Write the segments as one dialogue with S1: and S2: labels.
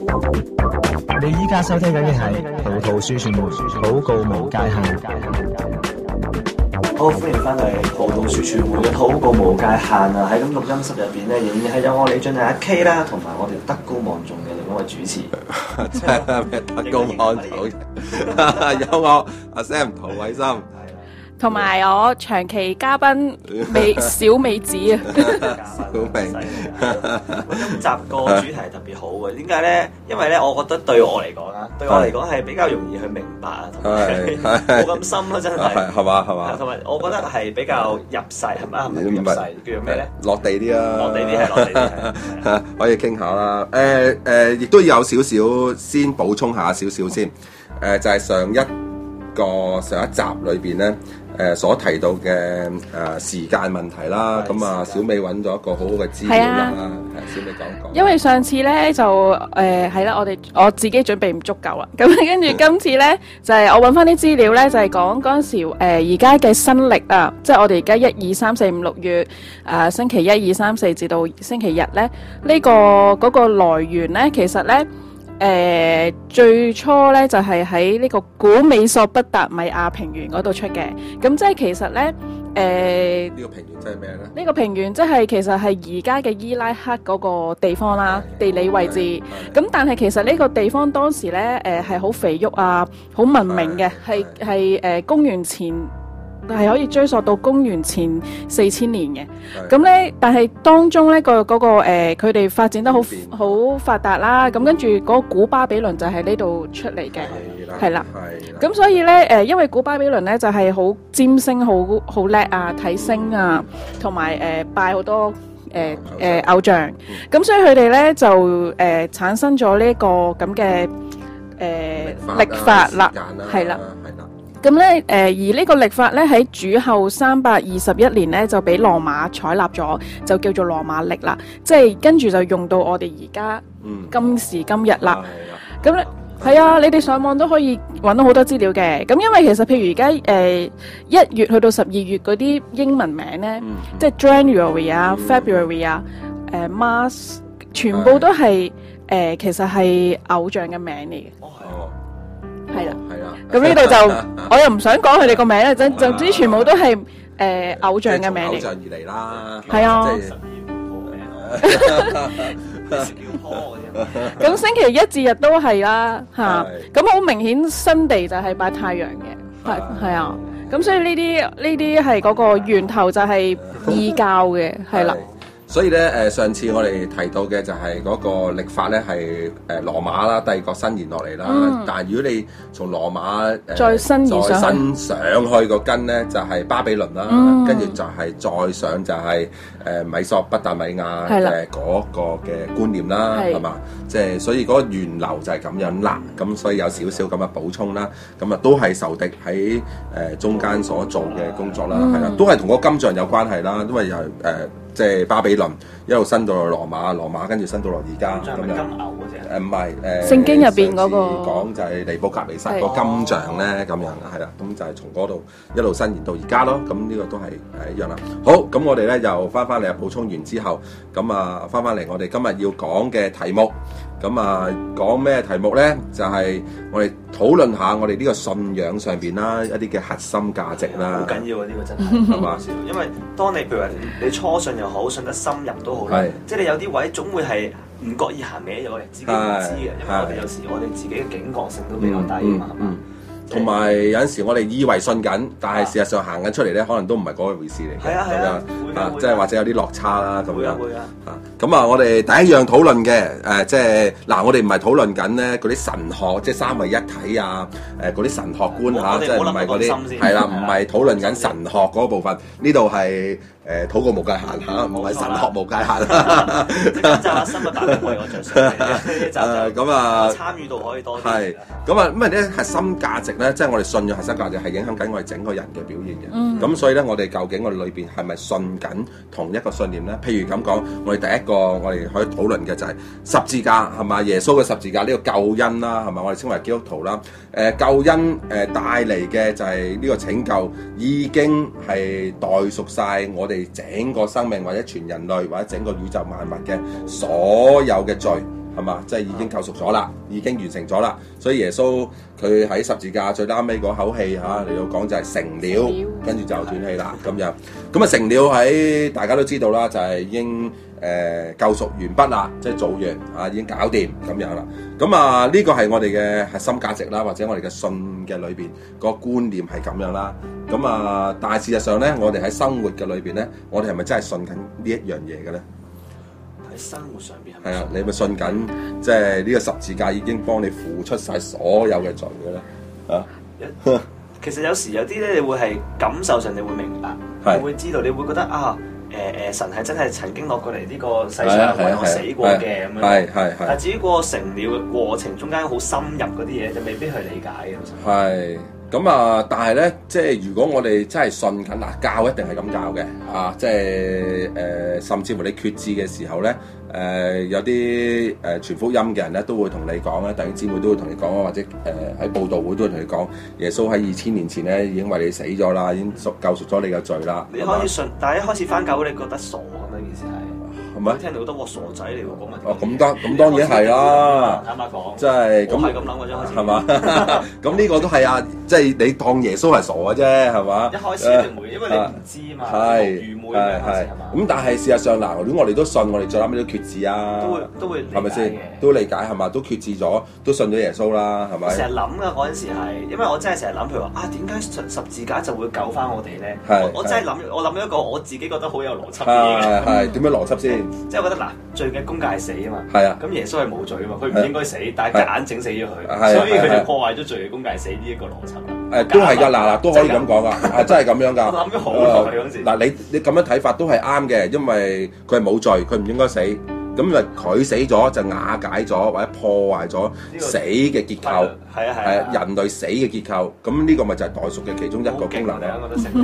S1: 你依家收聽緊嘅係葡萄樹傳媒禱告無界限。
S2: 好，歡迎翻嚟葡萄樹傳媒嘅禱告無界限啊！喺咁錄音室入邊咧，仍然係有我李俊阿 K 啦，同埋我哋德高望重嘅另一位主持。
S3: 真係咩德高望重？有我阿 Sam 陶偉森。
S4: 同埋我長期嘉賓小美子啊，
S3: 小美。
S2: 今集個主題特別好嘅，點解咧？因為咧，我覺得對我嚟講啊，對我嚟講係比較容易去明白啊，同埋冇咁深咯，真係。
S3: 係嘛？
S2: 同埋我覺得係比較入世，係咪啊？唔係入世，叫做咩咧？
S3: 落地啲啊！
S2: 落地啲係落地啲，
S3: 可以傾下啦。亦都有少少先補充下少少先。就係上一集裏邊咧。所提到嘅時間問題啦，咁啊小美揾咗一個好好嘅資料啦，小美講。講。
S4: 因為上次咧就係啦，我自己準備唔足夠啦，咁跟住今次咧就係我揾翻啲資料咧，就係講嗰陣時而家嘅新曆啊，即係我哋而家1、2、3、4、5、6月星期1、2、3、4至到星期日咧，嗰個來源咧，其實咧。最初咧就係喺呢個古美索不達米亞平原嗰度出嘅，咁即係其實咧
S3: 呢個平原即係咩咧？
S4: 呢個平原即係其實係而家嘅伊拉克嗰個地方啦，地理位置。咁但係其實呢個地方當時咧係好肥沃啊，好文明嘅，係公元前。係可以追溯到公元前4000年嘅，咁咧，但係當中咧佢哋發展得好發達啦，咁跟住嗰個古巴比倫就喺呢度出嚟嘅，係啦，咁所以咧因為古巴比倫咧就係好占星好叻啊，睇星啊，同埋拜好多偶像，咁所以佢哋咧就產生咗呢個咁嘅曆法啦，係啦。咁咧，而呢個曆法咧喺主後321年咧就俾羅馬採納咗，就叫做羅馬曆啦。即係跟住就用到我哋而家今時今日啦。咁咧係啊，你哋上網都可以揾到好多資料嘅。咁因為其實譬如而家1月去到12月嗰啲英文名咧，即係 January 啊、February 啊、March， 全部都係其實係偶像嘅名嚟嘅。係啦，咁呢度就我又唔想講佢哋個名啦，總之全部都係偶像嘅名嚟。
S3: 偶像而嚟啦，
S4: 係啊。咁星期1至日都係啦，嚇。咁好明顯新地就係拜太陽嘅，係啊。咁所以呢啲係嗰個源頭就係異教嘅，係啦。
S3: 所以咧，上次我哋提到嘅就係嗰個曆法咧，係羅馬啦，帝國伸延落嚟啦。但係如果你從羅馬
S4: 再伸
S3: 上去個根咧，就係巴比倫啦，跟住就係再上就係米索不達米亞嘅嗰個嘅觀念啦，係嘛？即係所以嗰個源流就係咁樣啦。咁所以有少少咁嘅補充啦。咁啊都係仇敵喺中間所做嘅工作啦，係啦，都係同個金像有關係啦，因為又即係巴比倫一路伸到落羅馬跟住伸到落而家咁樣。金牛嗰隻？唔係
S4: 聖經入邊嗰個
S3: 講就係尼布甲尼撒個金像咧咁樣係啦，咁就係從嗰度一路伸延到而家咯。咁呢個都係一樣啦。好，咁我哋咧又翻嚟補充完之後，咁啊翻嚟我哋今日要講嘅題目。咁啊，講咩題目咧？就係我哋討論下我哋呢個信仰上邊啦，一啲嘅核心價值啦。
S2: 好緊要啊！呢個真係係嘛？因為當你譬如話你初信又好，信得深入都好啦，即係你有啲位總會係唔覺意行歪咗嘅，自己唔知嘅。因為我哋有時我哋自己嘅警覺性都比較低嘛，係嘛？
S3: 同埋有陣時我哋以為信緊，但係事實上行緊出嚟咧，可能都唔係嗰回事嚟嘅。
S2: 係啊，
S3: 即係或者有啲落差啦咁樣。
S2: 會啊。
S3: 咁啊，我哋第一樣討論嘅即係嗱，我哋唔係討論緊咧嗰啲神學，即係三位一體啊，嗰啲神學觀嚇，即係唔係嗰啲係啦，唔係討論緊神學嗰部分。呢度係禱告無界限嚇，唔係神學無界限。
S2: 即係就新嘅版本為我着想嘅。
S3: 咁啊，
S2: 參與度可以多啲。
S3: 係咁啊，咁啊啲核心價值咧，即係我哋信仰核心價值係影響緊我哋整個人嘅表現嘅。咁所以咧，我哋究竟我哋裏邊係咪信緊同一個信念咧？譬如咁講，我哋第一個我哋可以討論嘅就係十字架係嘛？耶穌嘅十字架呢個救恩啦，係嘛？我哋稱為基督徒啦。救恩帶嚟嘅就係呢個拯救，已經係代贖晒我哋整個生命或者全人類或者整個宇宙萬物嘅所有嘅罪。 係嘛？即係已經救贖咗啦，已經完成咗啦。所以耶穌佢喺十字架最啱尾嗰口氣嚟到講就係成了，跟住就斷氣啦咁樣。咁啊成了喺大家都知道啦，就係已經救贖完畢啦，即係做完啊，已經搞掂咁樣啦。咁啊呢個係我哋嘅核心價值啦，或者我哋嘅信嘅裏邊個觀念係咁樣啦。咁啊，但係事實上咧，我哋喺生活嘅裏邊咧，我哋係咪真係信緊呢一樣嘢嘅咧？
S2: 喺生活上邊係
S3: 啊，你咪信緊即係呢個十字架已經幫你付出晒所有嘅罪嘅咧？啊，
S2: 其實有時有啲咧，你會係感受上你會明白，你會知道，你會覺得啊。神係真係曾經落過嚟呢個世上為我死過嘅咁樣，但至於個成了嘅過程中間好深入嗰啲嘢，就未必去理解嘅。
S3: 係咁啊！但係咧，即係如果我哋真係信緊嗱，教一定係咁教嘅啊！即係甚至乎你決志嘅時候咧，有啲傳福音嘅人咧都會同你講咧，弟兄姊妹都會同你講，或者喺佈道會都會同你講，耶穌喺2000年前咧已經為你死咗啦，已經救贖咗你嘅罪啦。
S2: 你可以信，但係一開始返教會，你覺得傻咁樣件事係。咪聽到覺得我傻仔嚟喎，講乜？
S3: 哦，咁當然係啦。
S2: 坦白講，
S3: 即係咁
S2: 係咁諗嘅啫，開始
S3: 係嘛？咁呢個都係啊，即係你當耶穌係傻嘅啫，係嘛？
S2: 一開始一定會，因為你唔知嘛，愚昧嘅開始係嘛？
S3: 咁但係事實上嗱，如果我哋都信，我哋最後尾都決志啊，
S2: 都會
S3: 係咪先？都理解係嘛？都決志咗，都信咗耶穌啦，係咪？
S2: 成日諗㗎嗰陣時係，因為我真係成日諗，譬如話啊，點解十字架就會救翻我哋咧？我真係諗，我諗咗一個我自己覺得好有邏輯嘅嘢。
S3: 係點樣邏輯先？
S2: 即係覺得嗱，罪嘅工價係死啊嘛，
S3: 係啊，咁
S2: 耶穌係冇罪啊嘛，佢唔應該死，但係夾硬整死咗佢，所以佢就破壞咗罪嘅工價係死呢一個邏輯啦。
S3: 都係㗎，嗱都可以咁講㗎，係真係咁樣㗎。
S2: 我諗咗好耐嗰陣時。
S3: 嗱你咁樣睇法都係啱嘅，因為佢係冇罪，佢唔應該死。咁咪佢死咗就瓦解咗或者破壞咗死嘅結構，係人類死嘅結構。咁呢個咪就係代贖嘅其中一個功能啦，係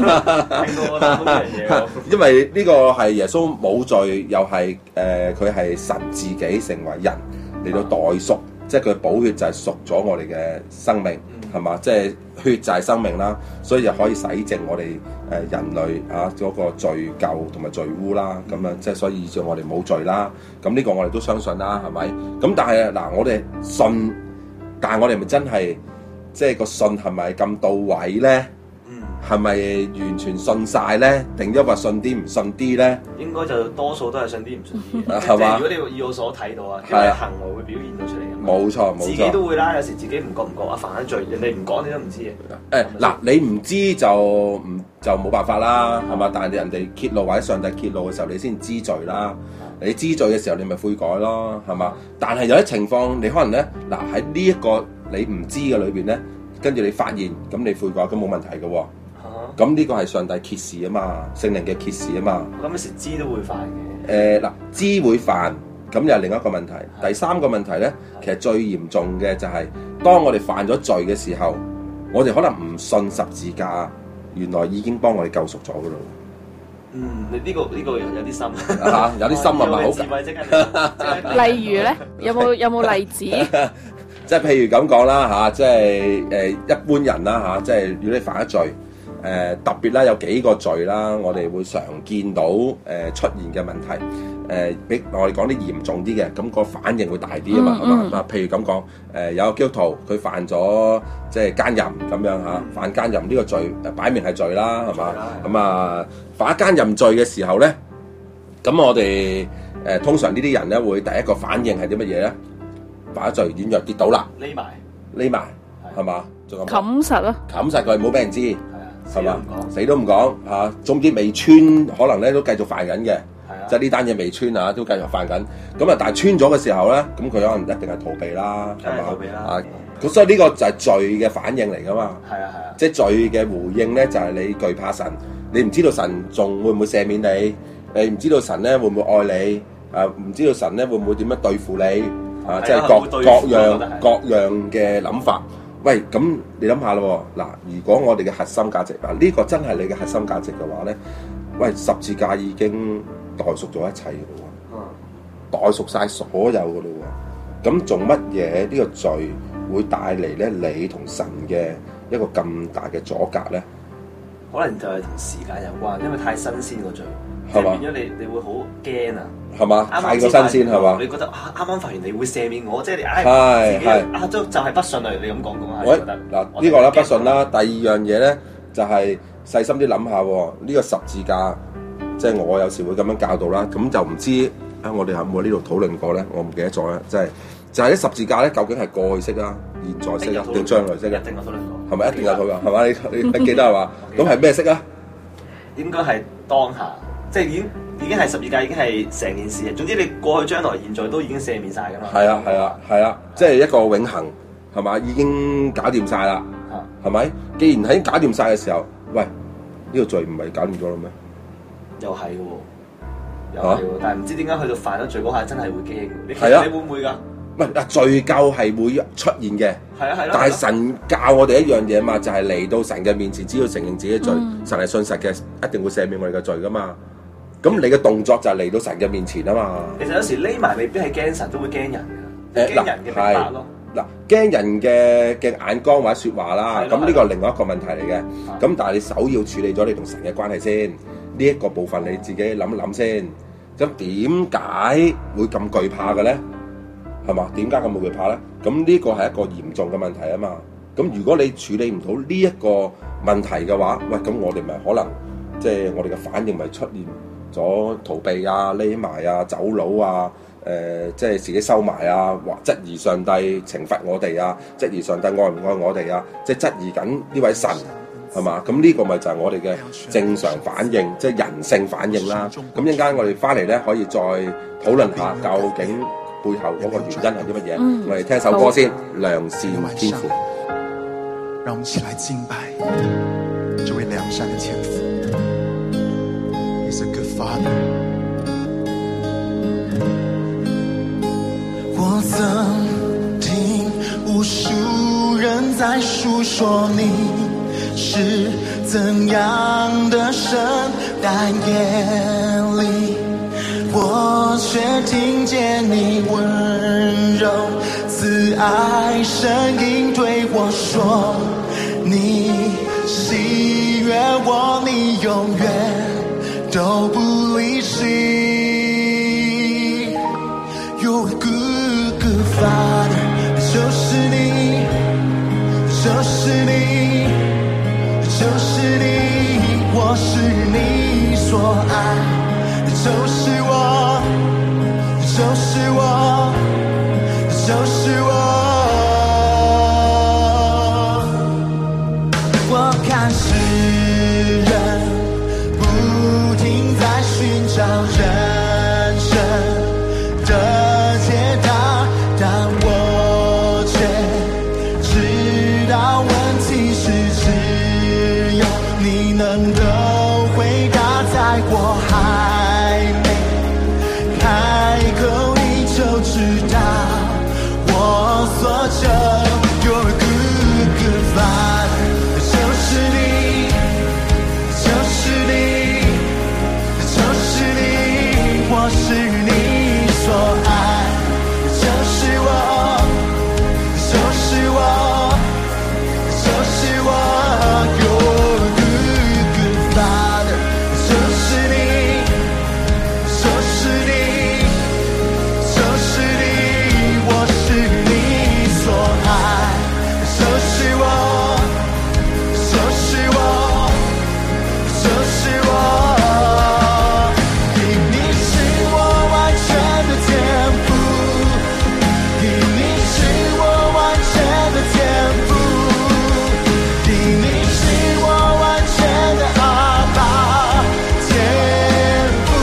S3: 嘛？因為呢個係耶穌冇罪，又係佢係神自己成為人嚟到代贖，即係佢寶血就係贖咗我哋嘅生命，係嘛？即係血就係生命啦，所以就可以洗淨我哋人類啊嗰個罪疚同埋罪污啦，咁樣即係所以以致我哋冇罪啦。咁呢個我哋都相信啦，係咪？咁但係嗱，我哋信，但係我哋咪真係即係個信係咪咁到位咧？係咪完全信晒咧？定抑或信啲唔信啲咧？
S2: 應該就多數都係信啲唔信啲，
S3: 係嘛？
S2: 如果你以我所睇到啊，因為行為會表現到出嚟嘅。
S3: 冇錯，
S2: 自己都會啦。有時自己唔覺啊，犯咗罪，人哋唔講你都唔知嘅。
S3: 嗱，你唔知就冇辦法啦，係嘛？但係人哋揭露或者上帝揭露嘅時候，你先知罪啦。你知罪嘅時候，你咪悔改咯，係嘛？但係有啲情況，你可能咧，嗱喺呢一個你唔知嘅裏邊咧，跟住你發現，咁你悔改，咁冇問題嘅喎。咁呢個係上帝揭示啊嘛，聖靈嘅揭示啊嘛。
S2: 咁有時知都會犯嘅。
S3: 嗱，知會犯，咁又係另一個問題。第三個問題咧，其實最嚴重嘅就係，當我哋犯咗罪嘅時候，我哋可能唔信十字架，原來已經幫我哋救贖咗嘅咯。
S2: 你呢個有啲深
S3: 嚇，有啲深係咪？好
S2: 智慧即刻。
S4: 例如咧，有冇例子？
S3: 即係譬如咁講啦嚇，即係一般人啦嚇，即係如果你犯咗罪。特別啦，有幾個罪啦，我哋會常見到出現嘅問題。比我哋講啲嚴重啲嘅，咁個反應會大啲啊嘛，係嘛？譬如咁講，有個基督徒佢犯咗即係奸淫咁樣嚇，犯奸淫呢個罪擺明係罪啦，係嘛？咁啊，犯奸淫罪嘅時候咧，咁我哋通常呢啲人咧會第一個反應係啲乜嘢咧？犯咗罪軟弱跌倒啦，匿埋係嘛？仲有
S4: 冚實咯，
S3: 冚實佢，唔好俾人知。係嘛？死都唔講嚇，總之未穿，可能咧都繼續犯緊嘅，即係呢單嘢未穿啊，都繼續犯緊。咁啊，但係穿咗嘅時候咧，咁佢可能一定係逃避啦，係嘛？逃避啦。啊，咁所以呢個就係罪嘅反應嚟噶嘛。係啊。即係罪嘅回應咧，就係你懼怕神，你唔知道神仲會唔會赦免你，你唔知道神咧會唔會愛你，啊，唔知道神咧會唔會點樣對付你，啊，即係各樣嘅諗法。喂，咁你諗下咯喎，嗱，如果我哋嘅核心價值，嗱呢個真係你嘅核心價值嘅話咧，喂，十字架已經代贖咗一切嘅咯喎，代贖晒所有嘅咯喎，咁做乜嘢呢個罪會帶嚟咧你同神嘅一個咁大嘅阻隔咧？
S2: 可能就係同時間有關，因為太新鮮個罪。 係嘛？變咗你會好驚啊！
S3: 係嘛？太過新鮮係嘛？
S2: 你覺得啱啱發完你會赦免我，即係你自己就係不順啊！你咁講講下，覺得
S3: 嗱呢個啦不順啦。第二樣嘢咧就係細心啲諗下喎，呢個十字架即係我有時會咁樣教導啦。咁就唔知我哋有冇呢度討論過咧？我唔記得咗啦，即係就係啲十字架咧，究竟係過去式啊、現在式啊定將來式啊？
S2: 一定有討論過。
S3: 係咪一定有討論？係嘛？你記得係嘛？咁係咩式啊？
S2: 應該係當下，即係已經係十字架，已經係成件事。總之你過去、將來、現在都已經赦免晒㗎嘛。係啊，即係一個永恆係嘛？已經搞掂晒啦，係咪？既然喺搞掂晒嘅時候，喂，呢個罪唔係搞掂咗啦咩？ 又係喎，但係唔知點解去到犯咗罪嗰下真係會驚。你會唔會㗎？
S3: 唔係罪疚係會出現嘅，
S2: 係
S3: 但係神教我哋一樣嘢嘛，就係嚟到神嘅面前，只要承認自己嘅罪，神係信實嘅，一定會赦免我哋嘅罪噶嘛。咁你嘅動作就係嚟到神嘅面前啊嘛。
S2: 其實有時匿埋未必係驚神，都會驚人嘅，驚人嘅明白咯。
S3: 嗱，驚人嘅眼光或者説話啦，咁呢個係另外一個問題嚟嘅。咁但係你首要處理咗你同神嘅關係先，呢一個部分你自己諗一諗先。咁點解會咁懼怕嘅咧？係嘛？點解咁會怕咧？咁呢個係一個嚴重嘅問題啊嘛。咁如果你處理唔到呢一個問題嘅話，喂，咁我哋咪可能即係我哋嘅反應咪出現咗逃避啊、匿埋啊、走佬啊、即係自己收埋啊，或質疑上帝懲罰我哋啊，質疑上帝愛唔愛我哋啊，即係質疑緊呢位神係嘛？咁呢個咪就係我哋嘅正常反應，即係人性反應啦。咁一陣間我哋翻嚟咧，可以再討論下究竟背後嗰個原因係啲乜嘢？我哋聽首歌先，良善天父。
S5: 讓我們一起來敬拜這位良善的天父。He's a good father。我曾聽無數人在述說你是怎樣的神，但夜裡我卻聽見你溫柔慈愛聲音對我說，你喜悅我，你永遠都不離棄。You're a good, good father， 就是你，就是你，就是你，我是你所愛。就是我，就是我，就是我。我看世人不停在尋找人生的解答，但我卻知道問題是只有你能夠回答，在我還沒開口你就知道我所求。You're a good, good father， 就是你，就是你，就是你，我是你所愛，就是我，就是我，就是我。You're a good, good father， 就是你，就是你，就是你，我是你所愛，就是我，就是我，就是我。因你是我完全的天賦，因你是我完全的天賦，因你是我完全的阿爸天父，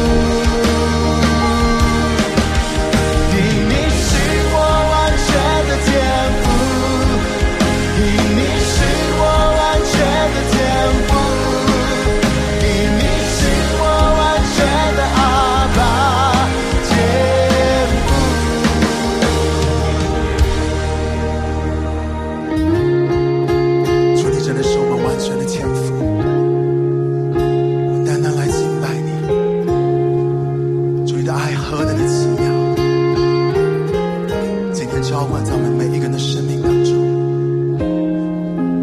S5: 因你是我完全的天賦，因你是我完全的天賦，因你是我完全的阿爸天父。主，你真的是我們完全的天賦，我們單單來敬拜你。主，你的愛何等的奇妙，今天澆灌在我們每一個人的生命當中。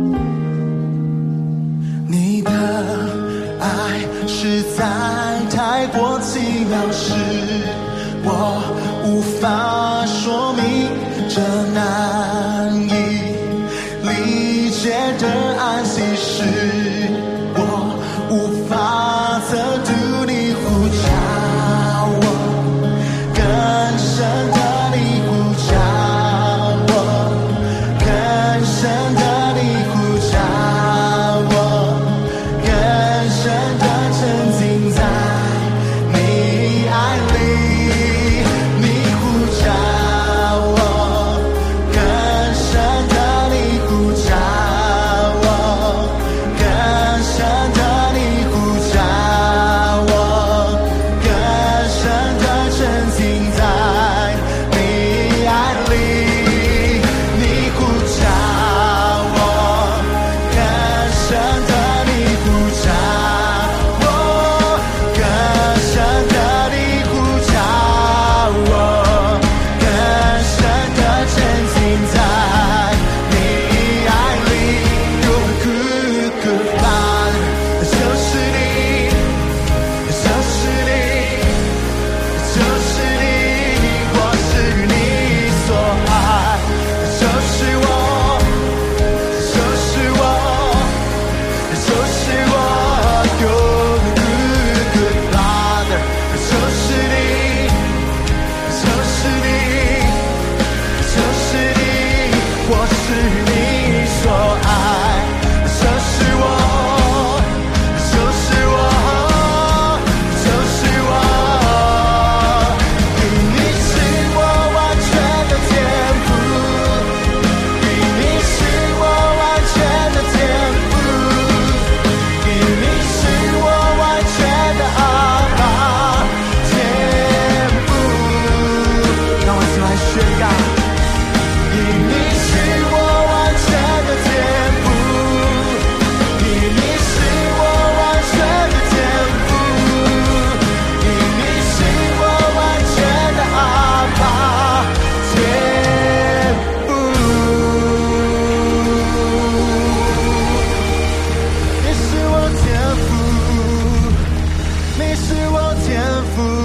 S5: 你的愛實在太这难以理解的爱，其实我无法测度你呼叫我，更深的你呼叫我，更深的你呼叫我，更深的沉浸在你爱里，你呼叫我，更深的你呼叫我，更深的你呼叫我，更深的沉浸在你爱里，你呼叫我，更深的你呼叫我，更深的你呼叫我，更深的沉浸在你爱里。You're a good, good father， 就是你，就是你，就是你，我是你所爱，就是我，就是我，就是我。You're a good, good father， 就是你，就是你，就是你，我是你所爱，就是我，就是我，就是我。你是我完全的天赋，你是我完全的天赋，你是我完全的阿爸天赋。让我一起来宣告，你是我完全的天赋，你是我完全的天赋，你是我完全的阿爸天赋。你是我天赋，你是我天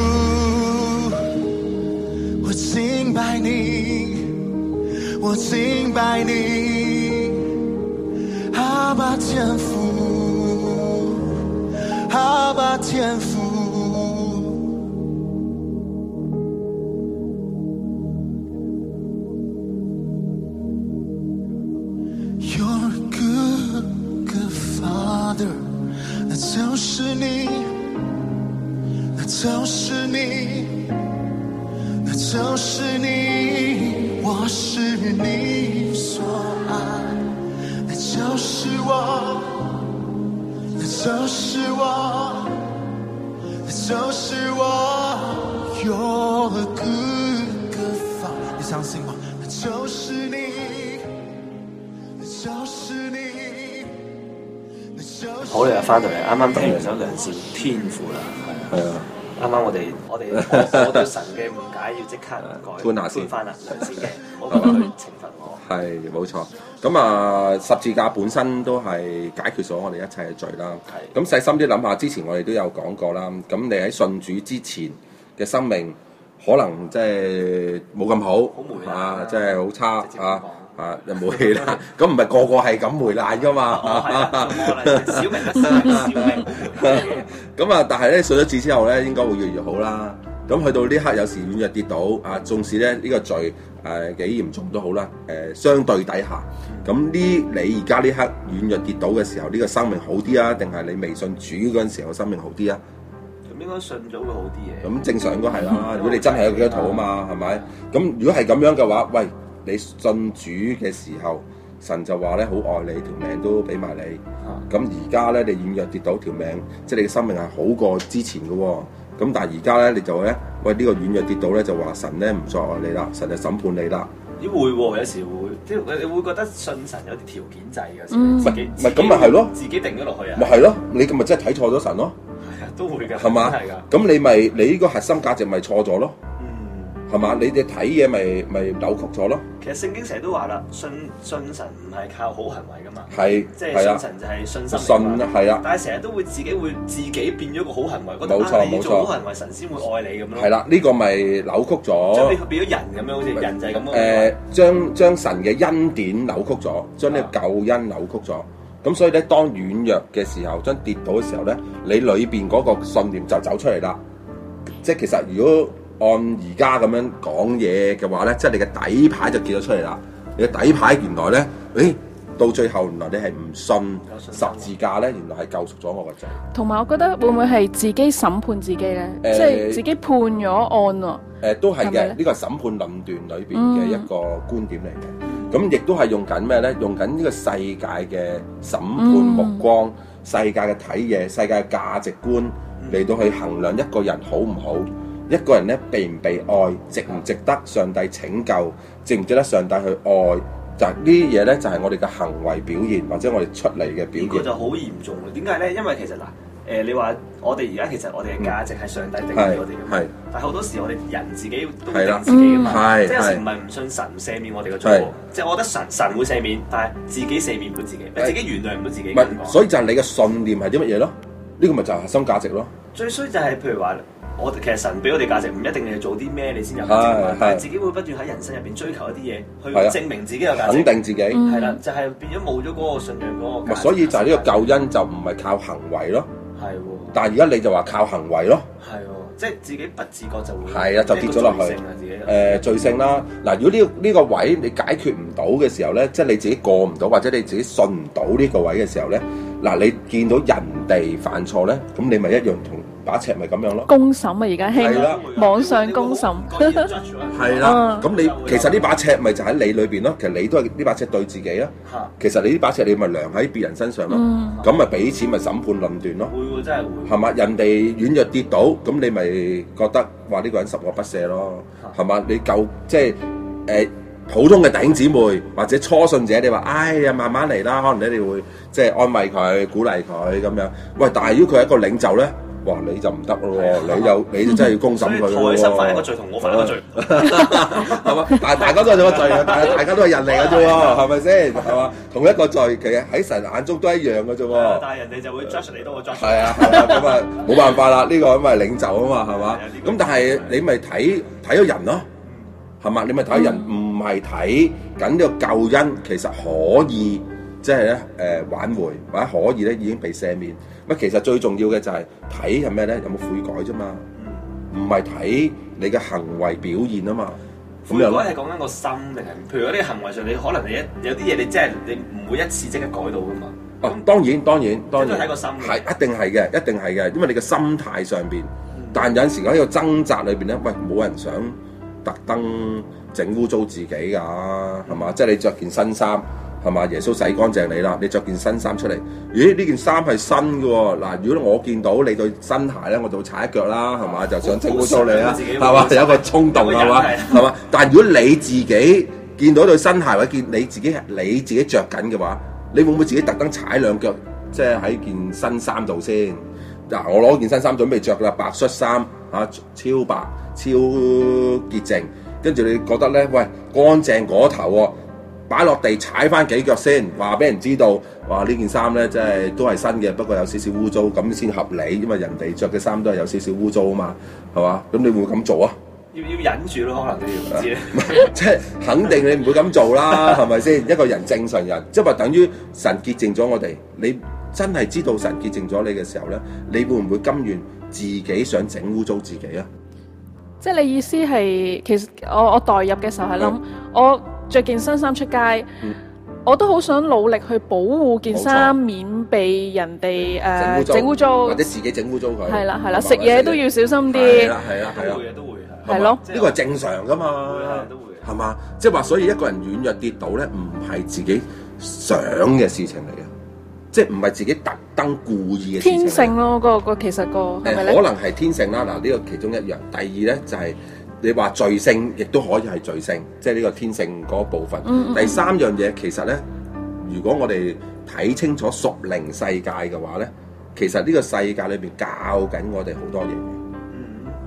S5: 赋，我敬拜你，我敬拜你，阿爸天父，阿爸天父。You're a good, good father， 那就是你，那就是你，那就是你，我是你所爱，那就是我，那就是我，那就是我。You're a good, good father， 你相信吗？那就是你，那就是你，那就是你。
S2: 好，你又翻到嚟，啱啱聽完首梁氏天賦啦，
S3: 係啊。
S2: 啱啱我對神嘅誤解要即刻改
S3: 搬下先
S2: 翻啦，梁氏嘅，我覺得佢懲罰我。
S3: 係冇錯，咁啊十字架本身都係解決咗我哋一切嘅罪啦。咁細心啲諗下，之前我哋都有講過啦。咁你喺信主之前嘅生命，可能即係冇咁好，啊，即係好差啊。又冇氣啦，咁唔係個個係咁霉爛噶嘛。
S2: 小明小明。
S3: 咁啊，但係咧信咗主之後咧，應該會越嚟越好啦。咁去到呢刻有時軟弱跌倒啊，縱使咧呢個罪幾嚴重都好啦。相對底下，咁你而家呢刻軟弱跌倒嘅時候，呢個生命好啲啊，定係你未信主嗰陣時候生命好啲啊？
S2: 咁應該信咗會好啲嘅。
S3: 咁正常應該係啦。如果你真係有基督徒啊嘛，係咪？咁如果係咁樣嘅話，喂。你信主嘅時候，神就話咧好愛你，條命都俾埋你。咁而家咧你軟弱跌倒條命，即係你嘅生命係好過之前嘅喎。咁但係而家咧你就咧，喂呢個軟弱跌倒咧就話神咧唔再愛你啦，神就審判你啦。
S2: 咦會喎，有時會，即係你會覺得信神有啲條件制嘅，
S3: 自己咁咪係咯，
S2: 自己定咗落去啊。
S3: 咪係咯，你咁咪真係睇錯咗神咯。
S2: 係啊，都會㗎。
S3: 係嘛？咁你呢個核心價值咪錯咗咯。 係嘛？你哋睇嘢咪扭曲咗咯。
S2: 其實聖經成日都話啦，信神唔係靠好行為噶嘛，
S3: 係
S2: 即係信神就係信心
S3: 信啊，係啊。
S2: 但係成日都會自己變咗個好行為，覺得你做好行為，神先會愛你咁咯。
S3: 係啦，呢個咪扭曲咗，
S2: 將你變咗人咁樣，好似人就係咁咯。
S3: 將神嘅恩典扭曲咗，將呢個救恩扭曲咗。咁所以咧，當軟弱嘅時候，將跌倒嘅時候咧，你裏邊嗰個信念就走出嚟啦。即係其實如果按而家咁樣講嘢嘅話咧，即係你嘅底牌就見咗出嚟啦。你嘅底牌原來咧，到最後原來你係唔信十字架咧，原來係救贖咗我個罪。同
S4: 埋我覺得會唔會係自己審判自己咧？即係自己判咗案喎。
S3: 都係嘅，呢個係審判論斷裏邊嘅一個觀點嚟嘅。咁亦都係用緊咩咧？用緊呢個世界嘅審判目光、世界嘅睇嘢、世界嘅價值觀嚟到去衡量一個人好唔好，一個人咧被唔被愛，值唔值得上帝拯救，值唔值得上帝去愛。就係呢啲嘢咧，就係我哋嘅行為表現，或者我哋出嚟嘅表現。呢個
S2: 就好嚴重嘅。點解咧？因為其實嗱，你話我哋而家其實我哋嘅價值係上帝定義我哋嘅，但係好多時我哋人自己都會定自己嘅嘛。即係有時唔係唔信神赦免我哋嘅罪，即係我覺得神會赦免，但係自己赦免唔到自己，自己原諒唔到自己。
S3: 唔係，所以就係你嘅信念係啲乜嘢咯？呢個咪就係核心價值咯。
S2: 最衰就係譬如話。其實神俾我哋價值唔一定係做啲咩你先有價值，但係自己會不斷喺人生入邊追求一啲嘢，去證明自己有價值，
S3: 肯定自己。
S2: 係啦，就係變咗冇咗嗰個信仰嗰個價值。
S3: 所以就係呢個救恩就唔係靠行為咯。係喎。但係而家你就話靠行為咯。係喎，即係自己不自覺就會係啊，就跌咗落去。罪性啦。嗱，如果呢個位你解決唔到嘅時候咧，即係你自己過唔到，或者你自己信唔到呢個位嘅時候咧，嗱，你見到人哋犯錯咧，咁你咪一樣同把尺咪咁樣咯，
S4: 公審啊，而家興網上公審，
S3: 係啦。咁你其實呢把尺咪就喺你裏邊咯。其實你都係呢把尺對自己啊。其實你呢把尺你咪量喺別人身上咯。咁咪俾錢咪審判論斷咯。
S2: 會喎，真係會。
S3: 係嘛？人哋軟弱跌倒，咁你咪覺得話呢個人十惡不赦咯。係嘛？你夠即係普通嘅弟兄姊妹或者初信者，你話哎呀慢慢嚟啦，可能你哋會即係安慰佢、鼓勵佢咁樣。喂，但係如果佢係一個領袖咧？哇！你就唔得咯喎，你就真係要公審佢咯喎。
S2: 所以台神犯一個罪同我犯一個罪，
S3: 係嘛？但係大家都係做個罪嘅，但係大家都係人嚟嘅啫喎，係咪先？係嘛？同一個罪，其實喺神眼中都一樣嘅啫喎。
S2: 但係人哋就會 judge 你多過 judge。
S3: 係啊，咁啊冇辦法啦，呢個咁係領袖啊嘛，係嘛？咁但係你咪睇咗人咯，係嘛？你咪睇人，唔係睇緊呢個救恩，其實可以即係咧挽回，或者可以咧已經被赦免。乜其實最重要嘅就係睇係咩咧？有冇悔改啫嘛？唔係睇你嘅行為表現啊嘛。
S2: 悔改係講緊個心定係？譬如嗰啲行為上，你可能有啲嘢你真係你唔會一次即刻改到噶嘛。
S3: 哦，當然，
S2: 都睇個心。
S3: 係一定係嘅，一定係嘅，因為你嘅心態上邊。但有陣時喺個掙扎裏邊咧，喂，冇人想特登整污糟自己㗎，係嘛？即係你着件新衫。係嘛？耶穌洗乾淨你啦，你着件新衫出嚟。咦？呢件衫係新嘅喎。嗱，如果我見到你對新鞋咧，我就會踩一腳啦，係嘛？就想整污糟你啦，係嘛？有一個衝動係嘛？係嘛？但係如果你自己見到對新鞋或者見你自己着緊嘅話，你會唔會自己特登踩兩腳，即係喺件新衫度先？嗱，我攞件新衫準備着啦，白恤衫嚇，超白超潔淨，跟住你覺得咧，喂，乾淨嗰頭喎。擺落地踩翻幾腳先，話俾人知道，話呢件衫咧，即係都係新嘅，不過有少少污糟，咁先合理，因為人哋着嘅衫都係有少少污糟啊嘛，係嘛？咁你會唔會咁做啊？
S2: 要忍住咯，可能都要唔知咧。
S3: 即係肯定你唔會咁做啦，係咪先？一個人正常人，即係話等於神潔淨咗我哋，你真係知道神潔淨咗你嘅時候咧，你會唔會甘願自己想整污糟自己啊？
S4: 即係你意思係，其實我代入嘅時候係諗我。着件新衫出街，我都好想努力去保護件衫，免被人哋整污糟，
S3: 或者自己整污糟佢。
S4: 係啦係啦，食嘢都要小心啲。
S3: 係啦係啦係啦，
S2: 都會
S4: 係咯。
S3: 呢個係正常噶嘛，
S2: 都會
S3: 係嘛？即係話，所以一個人軟弱跌倒咧，唔係自己想嘅事情嚟嘅，即係唔係自己特登故意嘅事情。
S4: 天性咯，個其實個係咪咧？
S3: 可能係天性啦。嗱，呢個其中一樣。第二咧就係。你話罪性亦都可以係罪性，即係呢個天性嗰部分。第三樣嘢其實咧，如果我哋睇清楚屬靈世界嘅話咧，其實呢個世界裏邊教緊我哋好多嘢，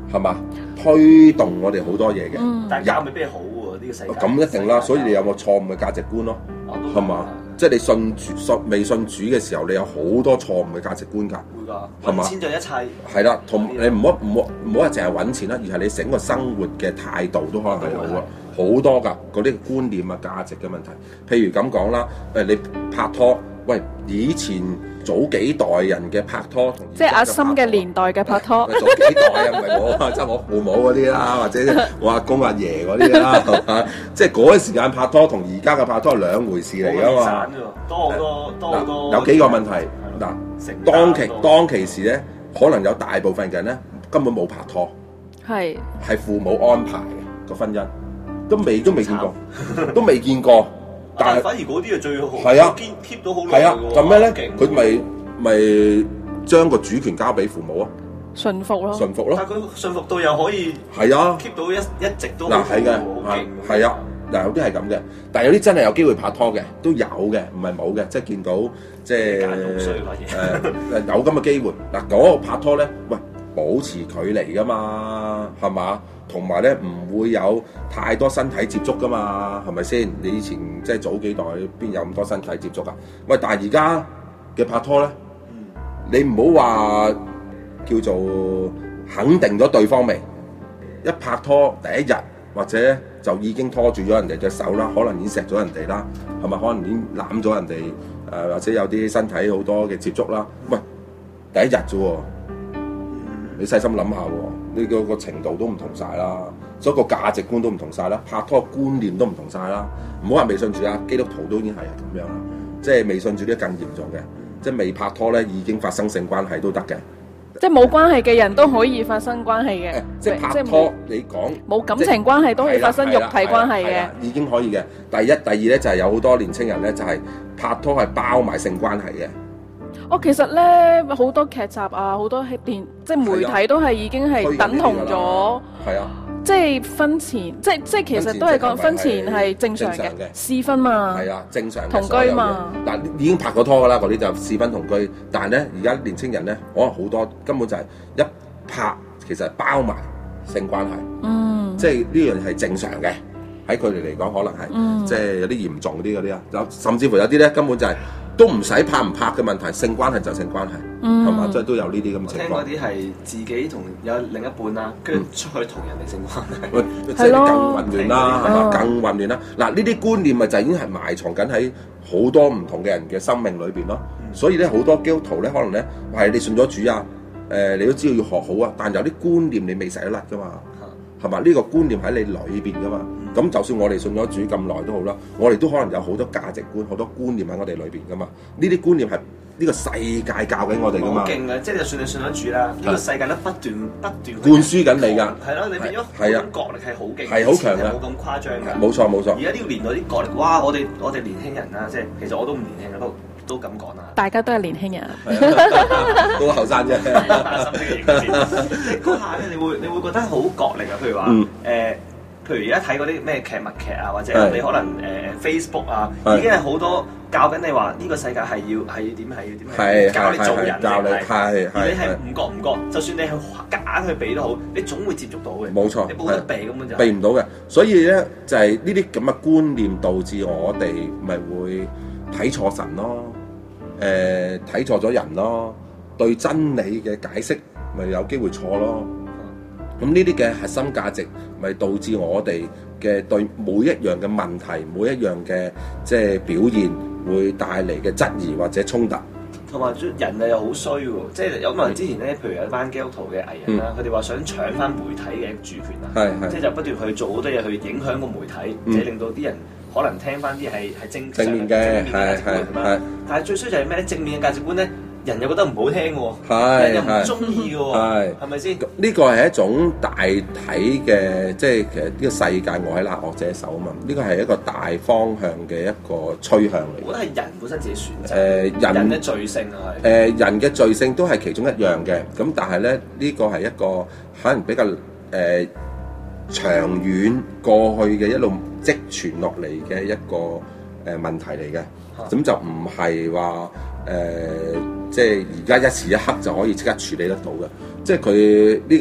S3: 係嘛？推動我哋好多嘢嘅，
S2: 但係未必好喎呢個世界。
S3: 咁一定啦，所以你有冇錯誤嘅價值觀咯？係嘛？即係你未信主嘅時候，你有好多錯誤嘅價值觀㗎。
S2: 會㗎，揾錢就一切。係
S3: 啦，同你唔好話淨係揾錢啦，而係你整個生活嘅態度都可能係好多㗎，嗰啲觀念啊、價值嘅問題。譬如咁講啦，你拍拖，喂，以前早幾代人嘅拍拖，
S4: 即係阿森嘅年代嘅拍拖，
S3: 早幾代啊，唔係我，即係我父母嗰啲啦，或者我阿公阿爺嗰啲啦，係嘛？即係嗰個時間拍拖同而家嘅拍拖係兩回事嚟㗎嘛。
S2: 多好多。
S3: 有幾個問題嗱，當其時咧，可能有大部分人咧根本冇拍拖，係父母安排嘅個婚姻，都未見過。但係
S2: 反而嗰啲係最好，
S3: 係啊
S2: keep 到好耐。係啊，
S3: 咁咩咧？佢咪將個主權交俾父母啊？
S4: 順服咯。
S2: 但係佢順服到又可以
S3: 係啊
S2: keep 到一直都
S3: 嗱係嘅，係啊嗱有啲係咁嘅，但係有啲真係有機會拍拖嘅都有嘅，唔係冇嘅，即係見到即係有咁嘅機會嗱嗰個拍拖咧，喂保持距離㗎嘛，係嘛？同埋咧唔會有太多身體接觸噶嘛，係咪先？你以前即係早幾代邊有咁多身體接觸啊？喂，但係而家嘅拍拖咧，你唔好話叫做肯定咗對方未？一拍拖第一日或者就已經拖住咗人哋隻手啦，可能已經錫咗人哋啦，係咪？可能已經攬咗人哋或者有啲身體好多嘅接觸啦。喂，第一日啫喎，你細心諗下喎。你個程度都唔同晒啦，所以個價值觀都唔同晒啦，拍拖觀念都唔同晒啦。唔好話未信主啊，基督徒都已經係咁樣啦，即係未信主啲更嚴重嘅，即係未拍拖咧已經發生性關係都得嘅，
S4: 即係冇關係嘅人都可以發生關係嘅，
S3: 即係拍拖你講
S4: 冇感情關係都可以發生肉體關係嘅，
S3: 已經可以嘅。第一、第二咧就係有好多年青人咧就係拍拖係包埋性關係嘅。
S4: 其實咧好多劇集啊，好多即係媒體都係已經係等同咗，即係婚前，即係其實都係講婚前係正常嘅試婚嘛，
S3: 係啊，正常
S4: 同居嘛。
S3: 嗱已經拍過拖㗎啦，嗰啲就試婚同居。但係咧而家年青人咧，可能好多根本就係一拍其實係包埋性關係，即係呢樣係正常嘅，喺佢哋嚟講可能係，即係有啲嚴重啲嗰啲啊，甚至乎有啲咧根本就係。都唔使拍唔拍嘅問題，性關係就性關係，係嘛？即係都有呢啲咁嘅情況。
S2: 聽嗰啲係自己同有另一半啦，跟住出去同人哋性關係，
S3: 即係更混亂啦，係嘛？更混亂啦！嗱，呢啲觀念咪就已經係埋藏緊喺好多唔同嘅人嘅生命裏邊咯。所以咧，好多基督徒咧，可能咧係你信咗主啊，你都知道要學好啊，但有啲觀念你未洗得甩噶嘛，係嘛？呢個觀念喺你裏邊噶嘛。咁就算我哋信咗主咁耐都好啦，我哋都可能有好多價值觀、好多觀念喺我哋裏邊噶嘛。呢啲觀念係呢個世界教緊我哋噶嘛。
S2: 好勁啊！即係就算你信咗主啦，呢個世界都不斷
S3: 灌輸緊你㗎。
S2: 係咯，你變咗嗰種角力係好勁，
S3: 係好強嘅，
S2: 冇咁誇張㗎。
S3: 冇錯。
S2: 而家呢個年代啲角力，哇！我哋年輕人啦，即係其實我都唔年輕嘅，都咁講啦。
S4: 大家都係年輕人，
S3: 都後生啫。
S2: 即係嗰下咧，你會覺得好角力啊！譬如話譬如而家睇嗰啲咩劇、默劇啊，或者你可能Facebook 啊，已經係好多教緊你話呢個世界係要點，教你做人，
S3: 教你
S2: 而你係唔覺，就算你係夾硬去避都好，你總會接觸到嘅。
S3: 冇錯，
S2: 你冇得避咁樣就
S3: 避唔到嘅。所以咧就係呢啲咁嘅觀念導致我哋咪會睇錯神咯，睇錯咗人咯，對真理嘅解釋咪有機會錯咯。咁呢啲嘅核心價值，咪導致我哋嘅對每一樣嘅問題、每一樣嘅即係表現，會帶嚟嘅質疑或者衝突。
S2: 同埋人又好衰喎，即係有人之前咧，譬如有一班基督徒嘅藝人啦，佢哋話想搶翻媒體嘅主權啊，即係就不斷去做好多嘢去影響個媒體，即係令到啲人可能聽翻啲係正面嘅價值觀啦。但係最衰就係咩咧？正面嘅價值觀咧，人又覺得唔好聽喎，人又唔中意嘅喎，係咪先？呢
S3: 個係一種大體嘅，即係其實呢個世界我喺立惡者手啊嘛。呢個係一個大方向嘅一個趨向嚟。
S2: 我覺得係人本身自己選擇。人嘅罪性啊，
S3: 人嘅罪性都係其中一樣嘅。咁但係咧，呢個係一個可能比較長遠過去嘅一路積傳落嚟嘅一個問題嚟嘅。咁就唔係話即係而家一時一刻就可以即刻處理得到嘅。即係佢呢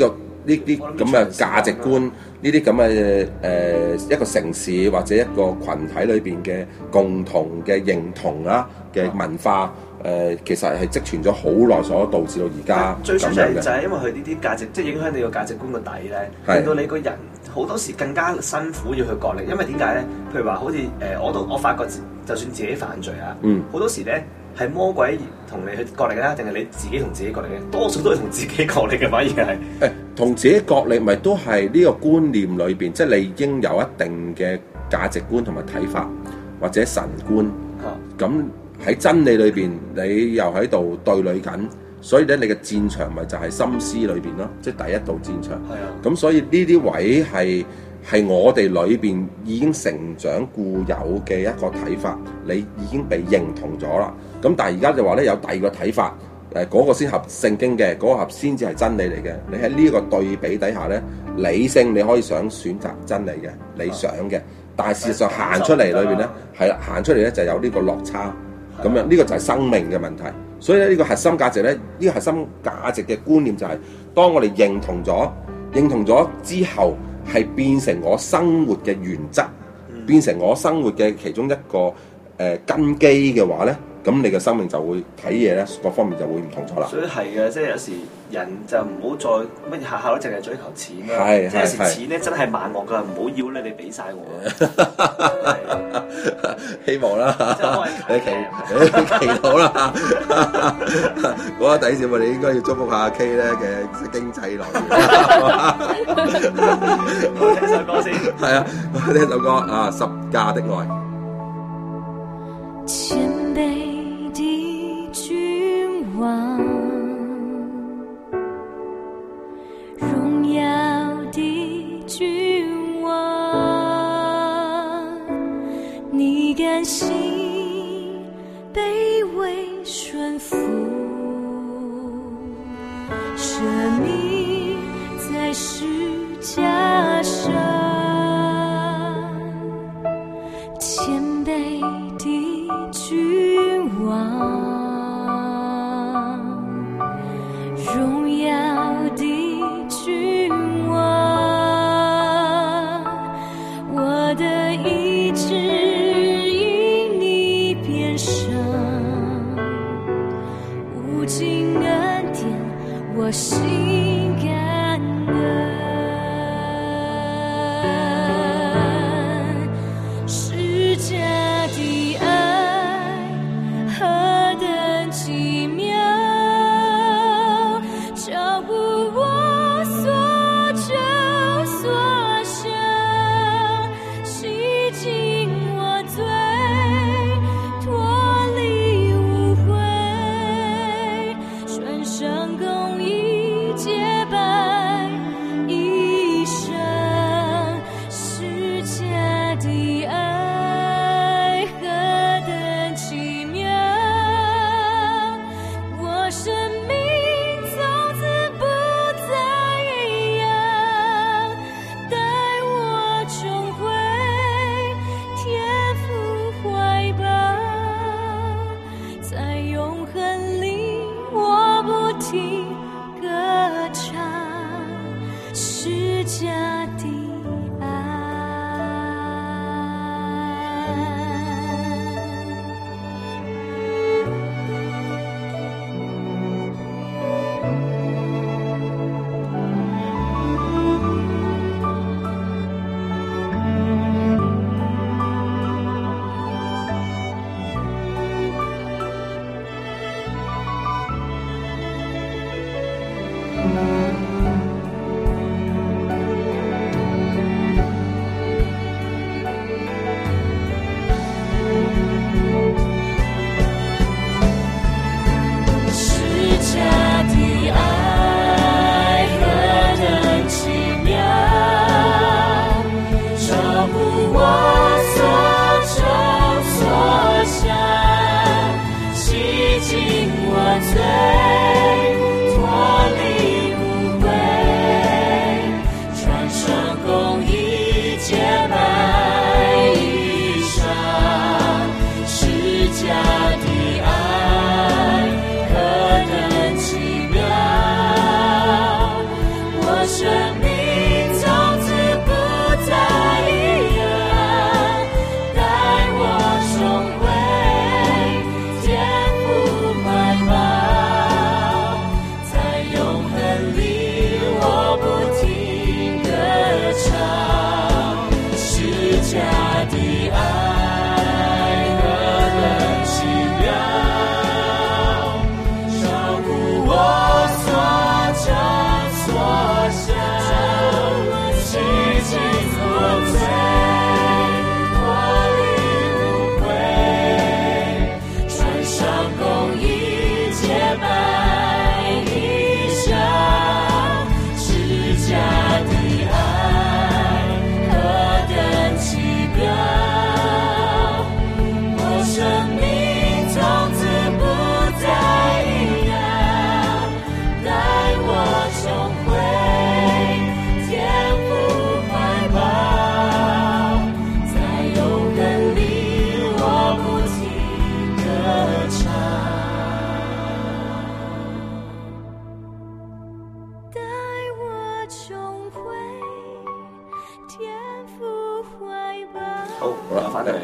S3: 啲咁嘅價值觀，呢啲咁嘅一個城市或者一個群體裏邊嘅共同嘅認同啦嘅文化。其實係積存咗好耐，所導致到而家
S2: 最衰
S3: 咁樣嘅。
S2: 就係因為佢呢啲價值，即係影響你個價值觀個底咧，令到你個人好多時更加辛苦要去角力。因為點解咧？譬如話好似我發覺，就算自己犯罪啊，好多時咧係魔鬼同你去角力啦，定係你自己同自己角力嘅？多數都係同自己角力嘅，反而係
S3: 同自己角力，咪都係呢個觀念裏邊，即係你已經有一定嘅價值觀同埋睇法或者神觀咁。喺真理裏邊，你又喺度對壘緊，所以咧你嘅戰場咪就係心思裏邊咯，即係第一道戰場。係啊，咁所以呢啲位係我哋裏邊已經成長固有嘅一個睇法，你已經被認同咗啦。咁但係而家就話咧有第二個睇法，嗰個先合聖經嘅，嗰個合先至係真理嚟嘅。你喺呢個對比底下咧，理性你可以想選擇真理嘅理想嘅，但係事實上行出嚟裏邊咧，係啦，行出嚟咧就有呢個落差。咁樣呢個就係生命嘅問題，所以咧呢個核心價值咧，呢個核心價值嘅觀念就係，當我哋認同咗之後，係變成我生活嘅原則，變成我生活嘅其中一個根基嘅話咧，咁你嘅生命就會睇嘢咧，各方面就會唔同咗啦。
S2: 所以係嘅，即係有時人就唔好再乜下下都淨係追求錢啦。即係有時錢咧真係萬惡㗎，唔好要咧，你俾晒我。
S3: 希望啦，你祈禱啦。嗰個底線我哋應該要祝福下 K 咧嘅經濟來源。
S2: 聽首歌先。
S3: 係啊，呢首歌啊，《十架的愛》。
S6: 谦卑的君王，榮耀的君王，你甘心卑微順服，捨命在十架上，謙卑的君王，榮耀的君王，我的意志因你變生，無盡恩典我心感恩。十架的